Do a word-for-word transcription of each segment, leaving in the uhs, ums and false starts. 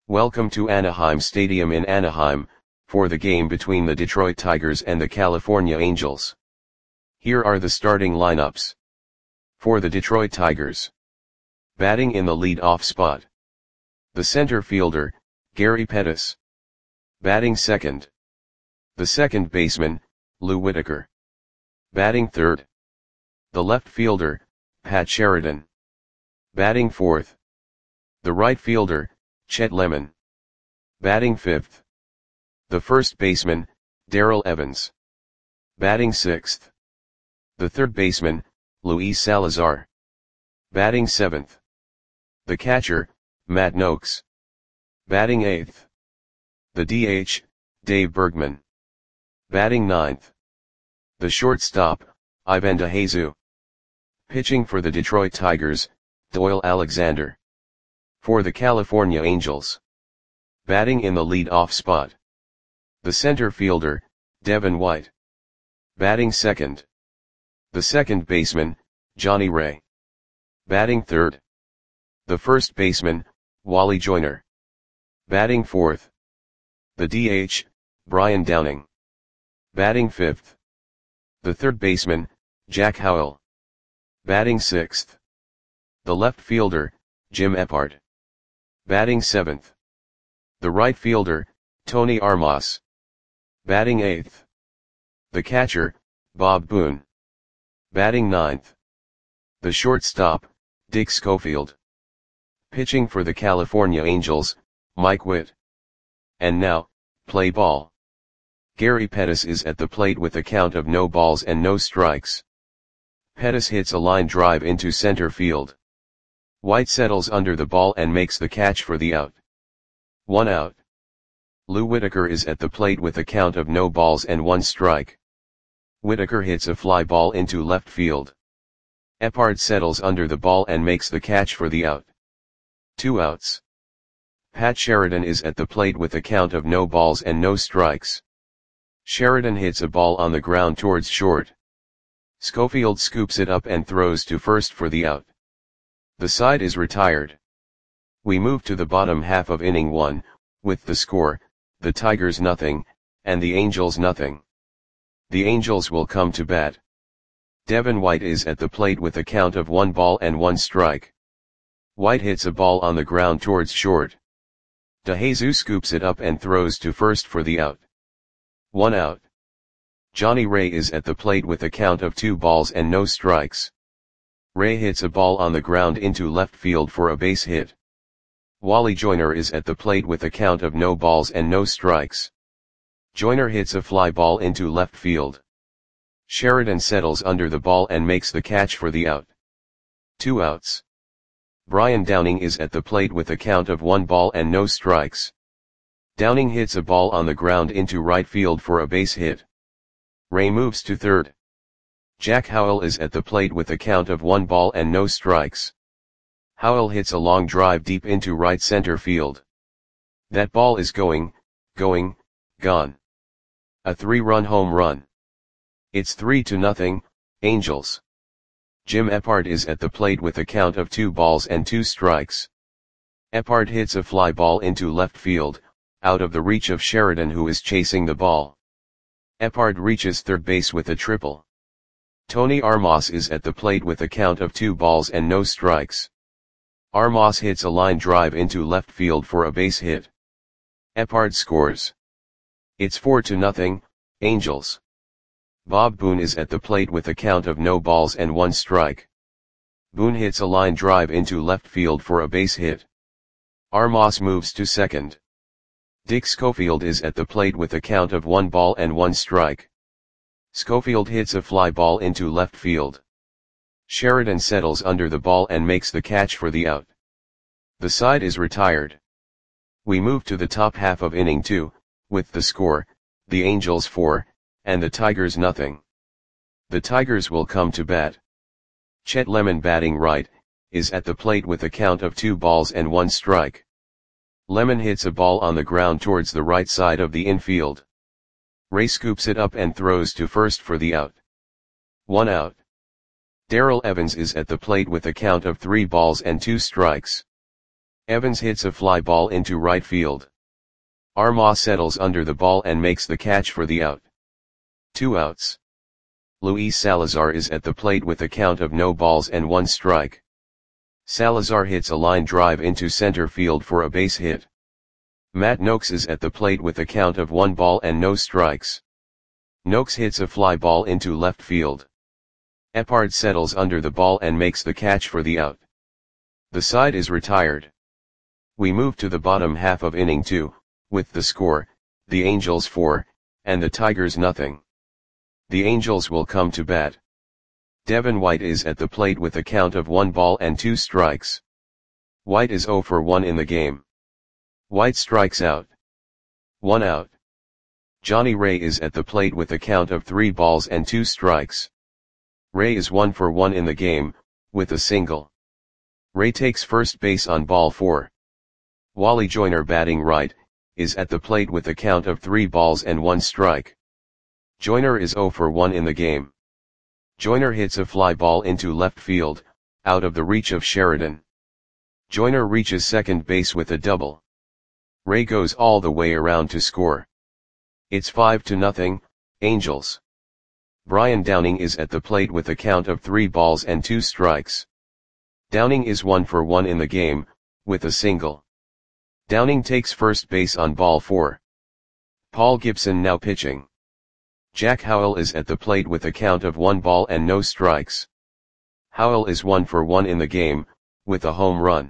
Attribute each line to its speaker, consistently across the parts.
Speaker 1: Welcome to Anaheim Stadium in Anaheim, for the game between the Detroit Tigers and the California Angels. Here are the starting lineups. For the Detroit Tigers. Batting in the lead-off spot. The center fielder, Gary Pettis. Batting second. The second baseman, Lou Whitaker. Batting third. The left fielder, Pat Sheridan. Batting fourth. The right fielder, Chet Lemon. Batting fifth. The first baseman, Darrell Evans. Batting sixth. The third baseman, Luis Salazar. Batting seventh. The catcher, Matt Noakes. Batting eighth. The D H, Dave Bergman. Batting ninth. The shortstop, Ivan DeJesus. Pitching for the Detroit Tigers, Doyle Alexander. For the California Angels. Batting in the lead-off spot. The center fielder, Devin White. Batting second. The second baseman, Johnny Ray. Batting third. The first baseman, Wally Joyner. Batting fourth. The D H, Brian Downing. Batting fifth. The third baseman, Jack Howell. Batting sixth. The left fielder, Jim Eppard. Batting seventh. The right fielder, Tony Armas. Batting eighth. The catcher, Bob Boone. Batting ninth. The shortstop, Dick Schofield. Pitching for the California Angels, Mike Witt. And now, play ball. Gary Pettis is at the plate with a count of no balls and no strikes. Pettis hits a line drive into center field. White settles under the ball and makes the catch for the out. One out. Lou Whitaker is at the plate with a count of no balls and one strike. Whitaker hits a fly ball into left field. Eppard settles under the ball and makes the catch for the out. Two outs. Pat Sheridan is at the plate with a count of no balls and no strikes. Sheridan hits a ball on the ground towards short. Schofield scoops it up and throws to first for the out. The side is retired. We move to the bottom half of inning one, with the score, the Tigers nothing, and the Angels nothing. The Angels will come to bat. Devin White is at the plate with a count of one ball and one strike. White hits a ball on the ground towards short. DeJesus scoops it up and throws to first for the out. One out. Johnny Ray is at the plate with a count of two balls and no strikes. Ray hits a ball on the ground into left field for a base hit. Wally Joyner is at the plate with a count of no balls and no strikes. Joyner hits a fly ball into left field. Sheridan settles under the ball and makes the catch for the out. Two outs. Brian Downing is at the plate with a count of one ball and no strikes. Downing hits a ball on the ground into right field for a base hit. Ray moves to third. Jack Howell is at the plate with a count of one ball and no strikes. Howell hits a long drive deep into right center field. That ball is going, going, gone. A three-run home run. It's three to nothing, Angels. Jim Eppard is at the plate with a count of two balls and two strikes. Eppard hits a fly ball into left field, out of the reach of Sheridan who is chasing the ball. Eppard reaches third base with a triple. Tony Armas is at the plate with a count of two balls and no strikes. Armas hits a line drive into left field for a base hit. Eppard scores. It's four to nothing, Angels. Bob Boone is at the plate with a count of no balls and one strike. Boone hits a line drive into left field for a base hit. Armas moves to second. Dick Schofield is at the plate with a count of one ball and one strike. Schofield hits a fly ball into left field. Sheridan settles under the ball and makes the catch for the out. The side is retired. We move to the top half of inning two, with the score, the Angels four, and the Tigers nothing. The Tigers will come to bat. Chet Lemon batting right, is at the plate with a count of two balls and one strike. Lemon hits a ball on the ground towards the right side of the infield. Ray scoops it up and throws to first for the out. One out. Darrell Evans is at the plate with a count of three balls and two strikes. Evans hits a fly ball into right field. Armas settles under the ball and makes the catch for the out. Two outs. Luis Salazar is at the plate with a count of no balls and one strike. Salazar hits a line drive into center field for a base hit. Matt Noakes is at the plate with a count of one ball and no strikes. Noakes hits a fly ball into left field. Epard settles under the ball and makes the catch for the out. The side is retired. We move to the bottom half of inning two, with the score, the Angels four, and the Tigers nothing. The Angels will come to bat. Devin White is at the plate with a count of one ball and two strikes. White is zero for one in the game. White strikes out. One out. Johnny Ray is at the plate with a count of three balls and two strikes. Ray is one for one in the game, with a single. Ray takes first base on ball four. Wally Joyner, batting right, is at the plate with a count of three balls and one strike. Joyner is zero for one in the game. Joyner hits a fly ball into left field, out of the reach of Sheridan. Joyner reaches second base with a double. Ray goes all the way around to score. It's five to nothing, Angels. Brian Downing is at the plate with a count of three balls and two strikes. Downing is one for one in the game, with a single. Downing takes first base on ball four. Paul Gibson now pitching. Jack Howell is at the plate with a count of one ball and no strikes. Howell is one for one in the game, with a home run.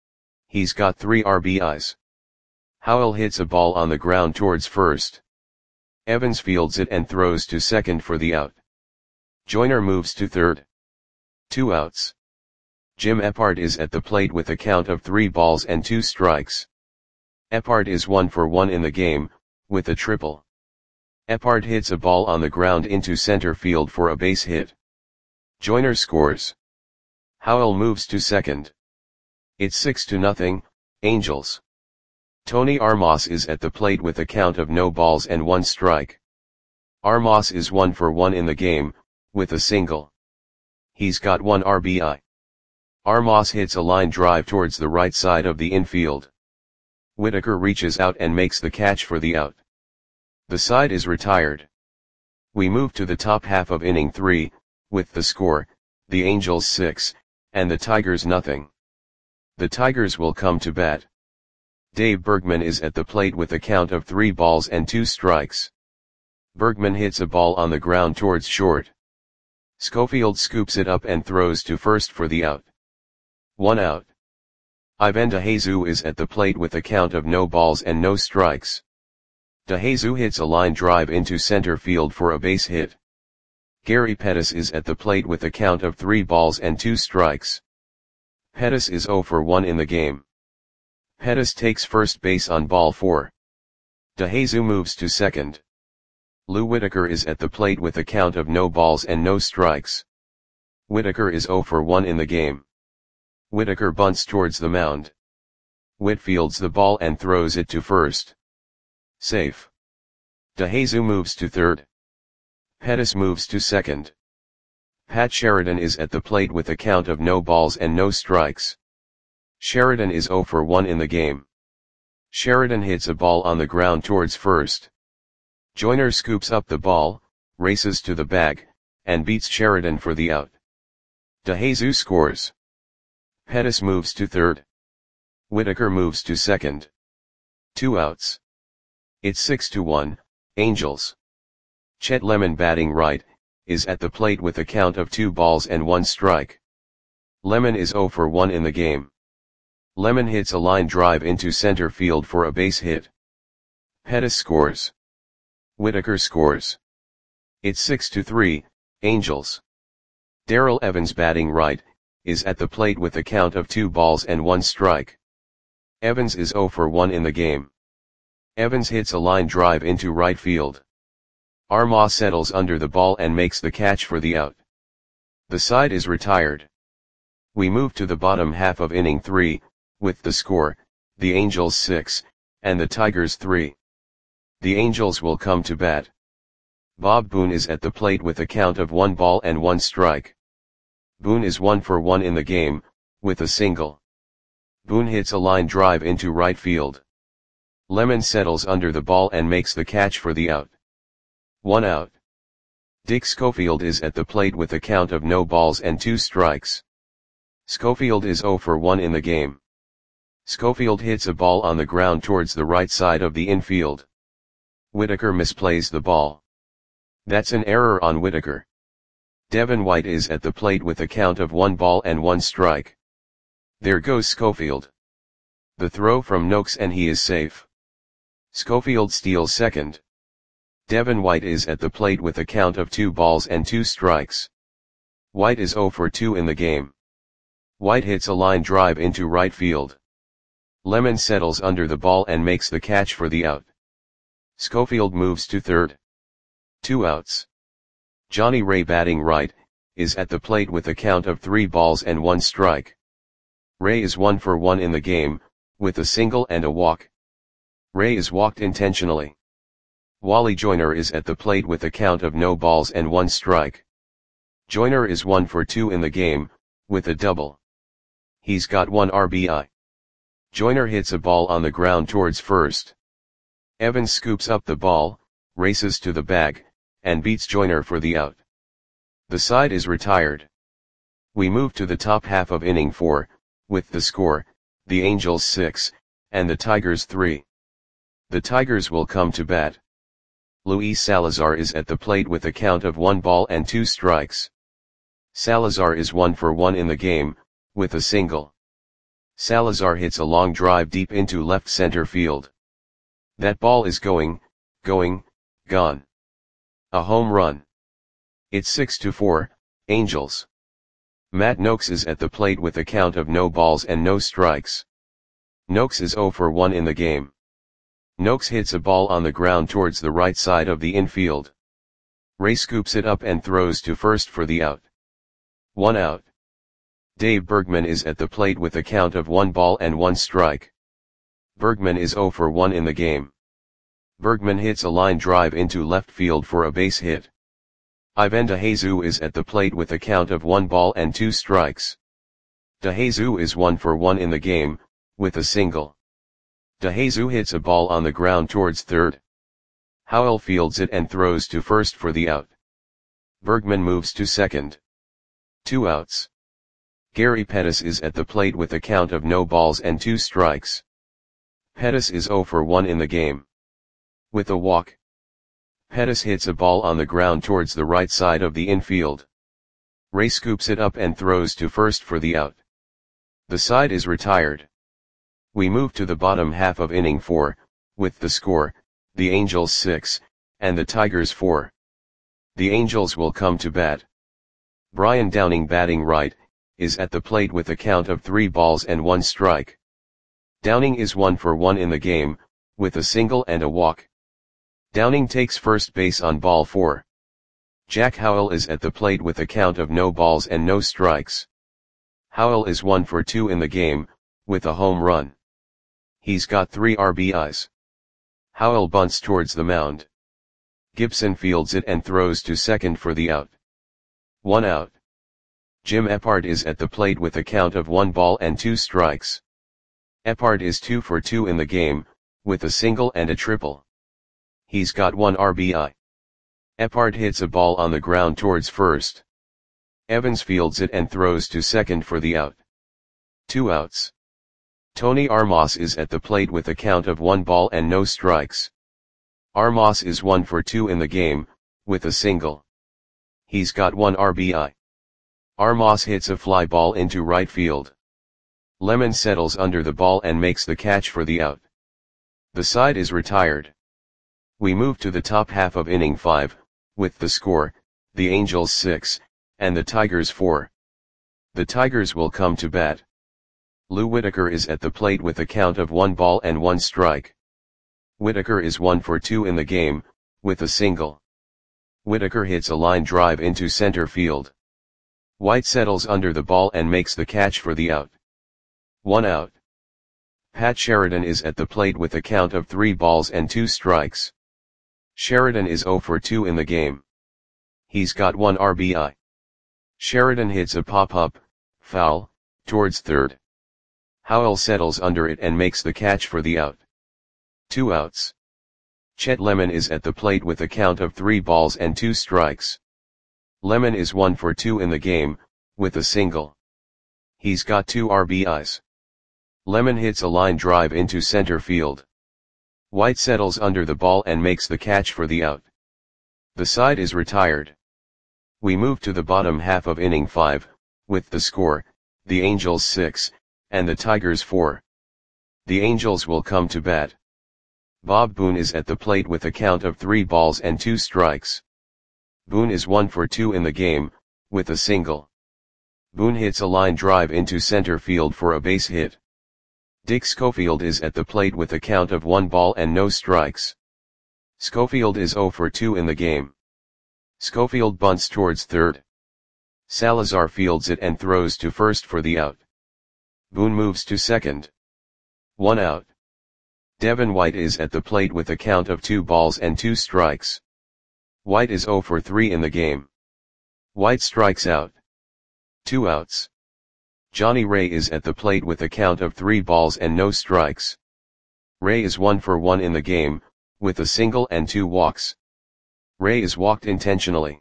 Speaker 1: He's got three R B Is. Howell hits a ball on the ground towards first. Evans fields it and throws to second for the out. Joyner moves to third. Two outs. Jim Epard is at the plate with a count of three balls and two strikes. Epard is one for one in the game, with a triple. Epard hits a ball on the ground into center field for a base hit. Joyner scores. Howell moves to second. It's six to nothing, Angels. Tony Armas is at the plate with a count of no balls and one strike. Armas is one for one in the game, with a single. He's got one R B I. Armas hits a line drive towards the right side of the infield. Whitaker reaches out and makes the catch for the out. The side is retired. We move to the top half of inning three, with the score, the Angels six, and the Tigers nothing. The Tigers will come to bat. Dave Bergman is at the plate with a count of three balls and two strikes. Bergman hits a ball on the ground towards short. Schofield scoops it up and throws to first for the out. One out. Ivan DeJesus is at the plate with a count of no balls and no strikes. DeJesus hits a line drive into center field for a base hit. Gary Pettis is at the plate with a count of three balls and two strikes. Pettis is zero for one in the game. Pettis takes first base on ball four. DeJesus moves to second. Lou Whitaker is at the plate with a count of no balls and no strikes. Whitaker is zero for one in the game. Whitaker bunts towards the mound. Whit fields the ball and throws it to first. Safe. DeJesus moves to third. Pettis moves to second. Pat Sheridan is at the plate with a count of no balls and no strikes. Sheridan is zero for one in the game. Sheridan hits a ball on the ground towards first. Joyner scoops up the ball, races to the bag, and beats Sheridan for the out. DeJesus scores. Pettis moves to third. Whitaker moves to second. Two outs. It's six to one, Angels. Chet Lemon, batting right, is at the plate with a count of two balls and one strike. Lemon is zero for one in the game. Lemon hits a line drive into center field for a base hit. Pettis scores. Whitaker scores. It's six to three, Angels. Darrell Evans, batting right, is at the plate with a count of two balls and one strike. Evans is zero for one in the game. Evans hits a line drive into right field. Armas settles under the ball and makes the catch for the out. The side is retired. We move to the bottom half of inning three, with the score, the Angels six, and the Tigers three. The Angels will come to bat. Bob Boone is at the plate with a count of one ball and one strike. Boone is one for one in the game, with a single. Boone hits a line drive into right field. Lemon settles under the ball and makes the catch for the out. One out. Dick Schofield is at the plate with a count of no balls and two strikes. Schofield is zero for one in the game. Schofield hits a ball on the ground towards the right side of the infield. Whitaker misplays the ball. That's an error on Whitaker. Devin White is at the plate with a count of one ball and one strike. There goes Schofield. The throw from Noakes and he is safe. Schofield steals second. Devin White is at the plate with a count of two balls and two strikes. White is zero for two in the game. White hits a line drive into right field. Lemon settles under the ball and makes the catch for the out. Schofield moves to third. Two outs. Johnny Ray, batting right, is at the plate with a count of three balls and one strike. Ray is one for one in the game, with a single and a walk. Ray is walked intentionally. Wally Joyner is at the plate with a count of no balls and one strike. Joyner is one for two in the game, with a double. He's got one R B I. Joyner hits a ball on the ground towards first. Evans scoops up the ball, races to the bag, and beats Joyner for the out. The side is retired. We move to the top half of inning four, with the score, the Angels six, and the Tigers three. The Tigers will come to bat. Luis Salazar is at the plate with a count of one ball and two strikes. Salazar is one for one in the game, with a single. Salazar hits a long drive deep into left center field. That ball is going, going, gone. A home run. It's six to four, Angels. Matt Noakes is at the plate with a count of no balls and no strikes. Noakes is zero for one in the game. Noakes hits a ball on the ground towards the right side of the infield. Ray scoops it up and throws to first for the out. One out. Dave Bergman is at the plate with a count of one ball and one strike. Bergman is zero for one in the game. Bergman hits a line drive into left field for a base hit. Ivan DeJesus is at the plate with a count of one ball and two strikes. DeJesus is one for one in the game, with a single. DeJesus hits a ball on the ground towards third. Howell fields it and throws to first for the out. Bergman moves to second. Two outs. Gary Pettis is at the plate with a count of no balls and two strikes. Pettis is zero for one in the game. With a walk. Pettis hits a ball on the ground towards the right side of the infield. Ray scoops it up and throws to first for the out. The side is retired. We move to the bottom half of inning four, with the score, the Angels six, and the Tigers four. The Angels will come to bat. Brian Downing, batting right, is at the plate with a count of three balls and one strike. Downing is one for one in the game, with a single and a walk. Downing takes first base on ball four. Jack Howell is at the plate with a count of no balls and no strikes. Howell is one for two in the game, with a home run. He's got three R B Is. Howell bunts towards the mound. Gibson fields it and throws to second for the out. One out. Jim Eppard is at the plate with a count of one ball and two strikes. Eppard is two for two in the game, with a single and a triple. He's got one R B I. Eppard hits a ball on the ground towards first. Evans fields it and throws to second for the out. Two outs. Tony Armas is at the plate with a count of one ball and no strikes. Armas is one for two in the game, with a single. He's got one R B I. Armas hits a fly ball into right field. Lemon settles under the ball and makes the catch for the out. The side is retired. We move to the top half of inning five, with the score, the Angels six, and the Tigers four. The Tigers will come to bat. Lou Whitaker is at the plate with a count of one ball and one strike. Whitaker is one for two in the game, with a single. Whitaker hits a line drive into center field. White settles under the ball and makes the catch for the out. One out. Pat Sheridan is at the plate with a count of three balls and two strikes. Sheridan is zero for two in the game. He's got one R B I. Sheridan hits a pop-up, foul, towards third. Howell settles under it and makes the catch for the out. Two outs. Chet Lemon is at the plate with a count of three balls and two strikes. Lemon is one for two in the game, with a single. He's got two R B Is. Lemon hits a line drive into center field. White settles under the ball and makes the catch for the out. The side is retired. We move to the bottom half of inning five, with the score, the Angels six, and the Tigers four. The Angels will come to bat. Bob Boone is at the plate with a count of three balls and two strikes. Boone is one for two in the game, with a single. Boone hits a line drive into center field for a base hit. Dick Schofield is at the plate with a count of one ball and no strikes. Schofield is zero for two in the game. Schofield bunts towards third. Salazar fields it and throws to first for the out. Boone moves to second. One out. Devin White is at the plate with a count of two balls and two strikes. White is zero for three in the game. White strikes out. Two outs. Johnny Ray is at the plate with a count of three balls and no strikes. Ray is one for one in the game, with a single and two walks. Ray is walked intentionally.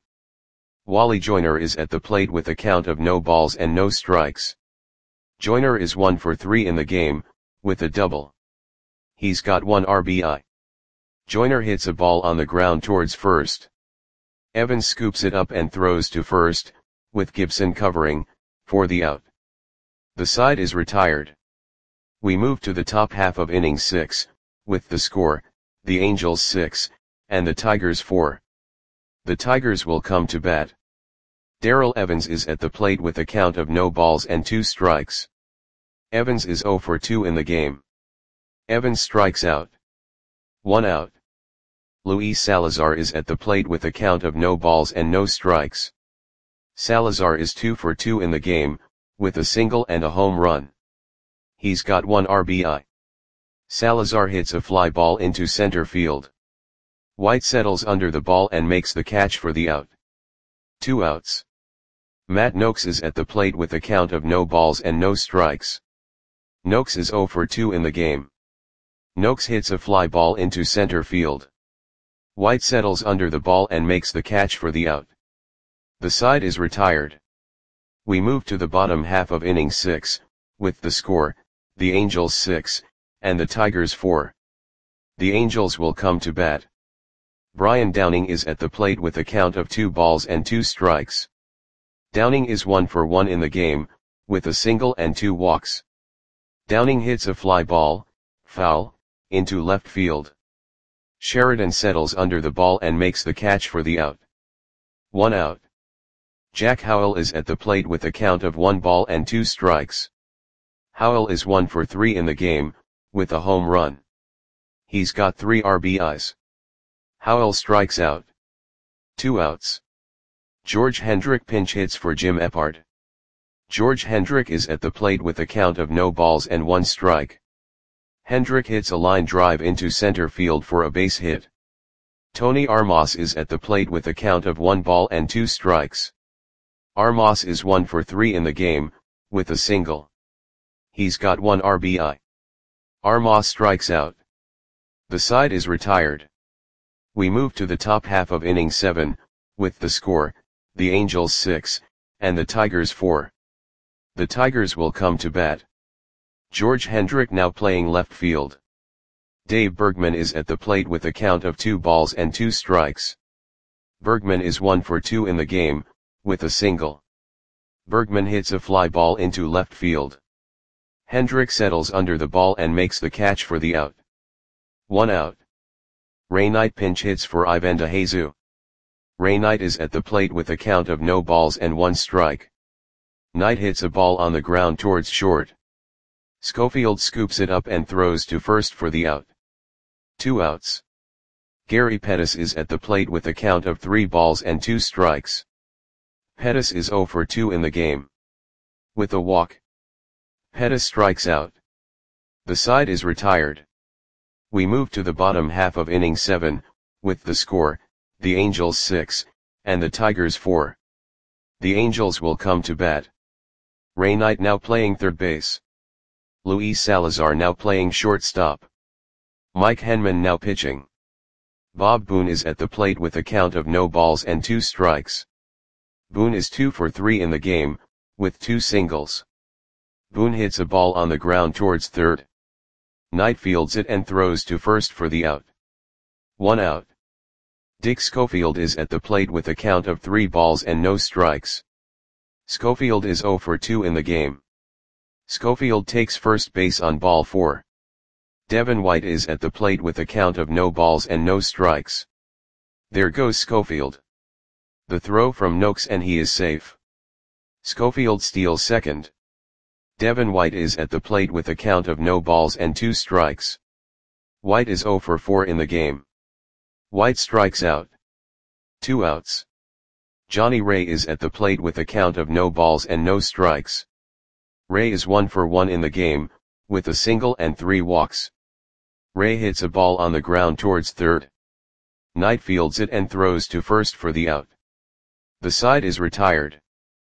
Speaker 1: Wally Joyner is at the plate with a count of no balls and no strikes. Joyner is one for three in the game, with a double. He's got one R B I. Joyner hits a ball on the ground towards first. Evans scoops it up and throws to first, with Gibson covering, for the out. The side is retired. We move to the top half of inning six, with the score, the Angels six, and the Tigers four. The Tigers will come to bat. Darrell Evans is at the plate with a count of no balls and two strikes. Evans is zero for two in the game. Evans strikes out. One out. Luis Salazar is at the plate with a count of no balls and no strikes. Salazar is two for two in the game, with a single and a home run. He's got one R B I. Salazar hits a fly ball into center field. White settles under the ball and makes the catch for the out. Two outs. Matt Noakes is at the plate with a count of no balls and no strikes. Noakes is zero for two in the game. Noakes hits a fly ball into center field. White settles under the ball and makes the catch for the out. The side is retired. We move to the bottom half of inning six, with the score, the Angels six, and the Tigers four. The Angels will come to bat. Brian Downing is at the plate with a count of two balls and two strikes. Downing is one for one in the game, with a single and two walks. Downing hits a fly ball, foul, into left field. Sheridan settles under the ball and makes the catch for the out. One out. Jack Howell is at the plate with a count of one ball and two strikes. Howell is one for three in the game, with a home run. He's got three R B Is. Howell strikes out. Two outs. George Hendrick pinch hits for Jim Eppard. George Hendrick is at the plate with a count of no balls and one strike. Hendrick hits a line drive into center field for a base hit. Tony Armas is at the plate with a count of one ball and two strikes. Armas is one for three in the game, with a single. He's got one R B I. Armas strikes out. The side is retired. We move to the top half of inning seven, with the score, the Angels six, and the Tigers four. The Tigers will come to bat. George Hendrick now playing left field. Dave Bergman is at the plate with a count of two balls and two strikes. Bergman is one for two in the game, with a single. Bergman hits a fly ball into left field. Hendrick settles under the ball and makes the catch for the out. One out. Ray Knight pinch hits for Ivan DeJesu. Ray Knight is at the plate with a count of no balls and one strike. Knight hits a ball on the ground towards short. Schofield scoops it up and throws to first for the out. Two outs. Gary Pettis is at the plate with a count of three balls and two strikes. Pettis is zero for two in the game. With a walk. Pettis strikes out. The side is retired. We move to the bottom half of inning seven, with the score, the Angels six, and the Tigers four. The Angels will come to bat. Ray Knight now playing third base. Luis Salazar now playing shortstop. Mike Henman now pitching. Bob Boone is at the plate with a count of no balls and two strikes. Boone is two for three in the game, with two singles. Boone hits a ball on the ground towards third. Knight fields it and throws to first for the out. One out. Dick Schofield is at the plate with a count of three balls and no strikes. Schofield is zero for two in the game. Schofield takes first base on ball four. Devin White is at the plate with a count of no balls and no strikes. There goes Schofield. The throw from Noakes and he is safe. Schofield steals second. Devin White is at the plate with a count of no balls and two strikes. White is zero for four in the game. White strikes out. Two outs. Johnny Ray is at the plate with a count of no balls and no strikes. Ray is one for one in the game, with a single and three walks. Ray hits a ball on the ground towards third. Knight fields it and throws to first for the out. The side is retired.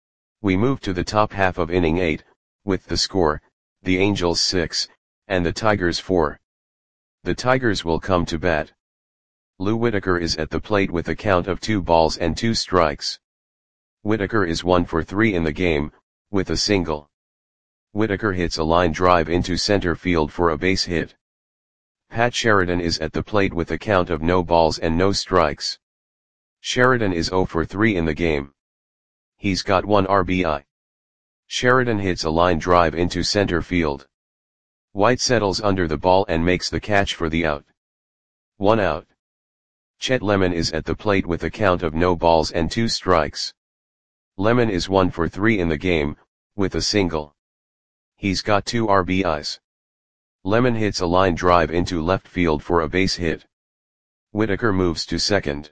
Speaker 1: We move to the top half of inning eight, with the score, the Angels six, and the Tigers four. The Tigers will come to bat. Lou Whitaker is at the plate with a count of two balls and two strikes. Whitaker is one for three in the game, with a single. Whitaker hits a line drive into center field for a base hit. Pat Sheridan is at the plate with a count of no balls and no strikes. Sheridan is zero for three in the game. He's got one R B I. Sheridan hits a line drive into center field. White settles under the ball and makes the catch for the out. One out. Chet Lemon is at the plate with a count of no balls and two strikes. Lemon is one for three in the game, with a single. He's got two R B Is. Lemon hits a line drive into left field for a base hit. Whitaker moves to second.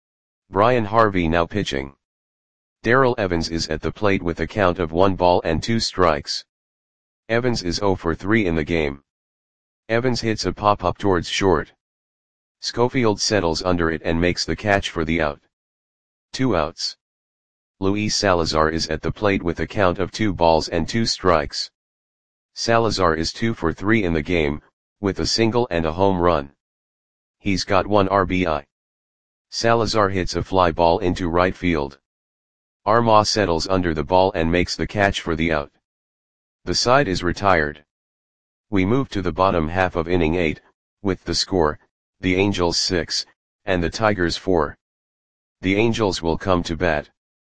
Speaker 1: Brian Harvey now pitching. Darrell Evans is at the plate with a count of one ball and two strikes. Evans is zero for three in the game. Evans hits a pop-up towards short. Schofield settles under it and makes the catch for the out. Two outs. Luis Salazar is at the plate with a count of two balls and two strikes. Salazar is two for three in the game, with a single and a home run. He's got one R B I. Salazar hits a fly ball into right field. Armah settles under the ball and makes the catch for the out. The side is retired. We move to the bottom half of inning eight, with the score, the Angels six, and the Tigers four. The Angels will come to bat.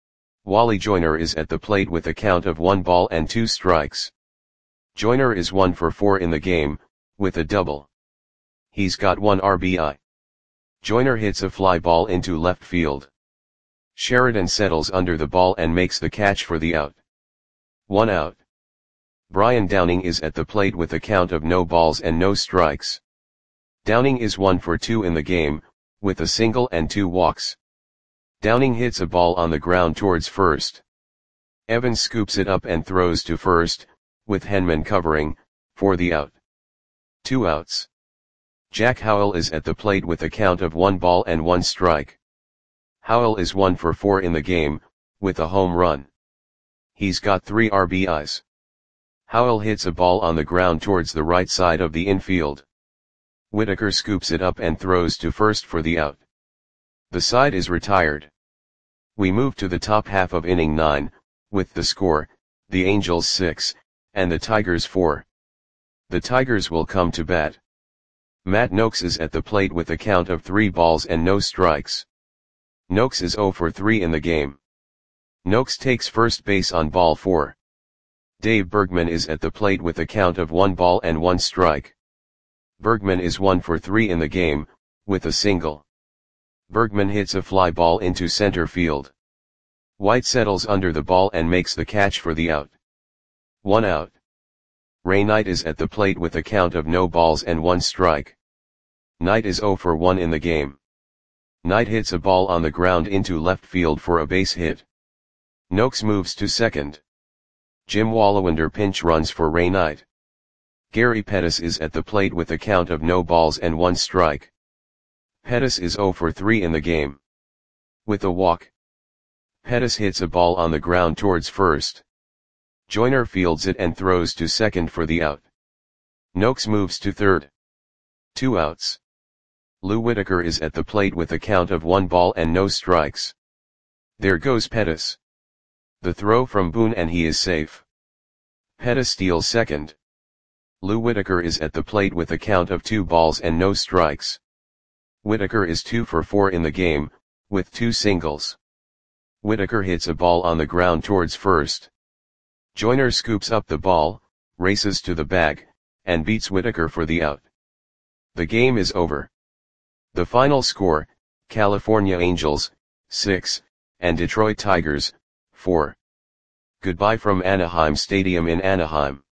Speaker 1: Wally Joyner is at the plate with a count of one ball and two strikes. Joyner is one for four in the game, with a double. He's got one R B I. Joyner hits a fly ball into left field. Sheridan settles under the ball and makes the catch for the out. One out. Brian Downing is at the plate with a count of no balls and no strikes. Downing is one for two in the game, with a single and two walks. Downing hits a ball on the ground towards first. Evans scoops it up and throws to first, with Henman covering, for the out. Two outs. Jack Howell is at the plate with a count of one ball and one strike. Howell is one for four in the game, with a home run. He's got three R B Is. Howell hits a ball on the ground towards the right side of the infield. Whitaker scoops it up and throws to first for the out. The side is retired. We move to the top half of inning nine, with the score, the Angels six, and the Tigers four. The Tigers will come to bat. Matt Noakes is at the plate with a count of three balls and no strikes. Noakes is zero for three in the game. Noakes takes first base on ball four. Dave Bergman is at the plate with a count of one ball and one strike. Bergman is one for three in the game, with a single. Bergman hits a fly ball into center field. White settles under the ball and makes the catch for the out. One out. Ray Knight is at the plate with a count of no balls and one strike. Knight is zero for one in the game. Knight hits a ball on the ground into left field for a base hit. Noakes moves to second. Jim Wallawander pinch runs for Ray Knight. Gary Pettis is at the plate with a count of no balls and one strike. Pettis is zero for three in the game. With a walk. Pettis hits a ball on the ground towards first. Joyner fields it and throws to second for the out. Noakes moves to third. Two outs. Lou Whitaker is at the plate with a count of one ball and no strikes. There goes Pettis. The throw from Boone and he is safe. Pettis steals second. Lou Whitaker is at the plate with a count of two balls and no strikes. Whitaker is two for four in the game, with two singles. Whitaker hits a ball on the ground towards first. Joyner scoops up the ball, races to the bag, and beats Whitaker for the out. The game is over. The final score, California Angels, six, and Detroit Tigers, four. Goodbye from Anaheim Stadium in Anaheim.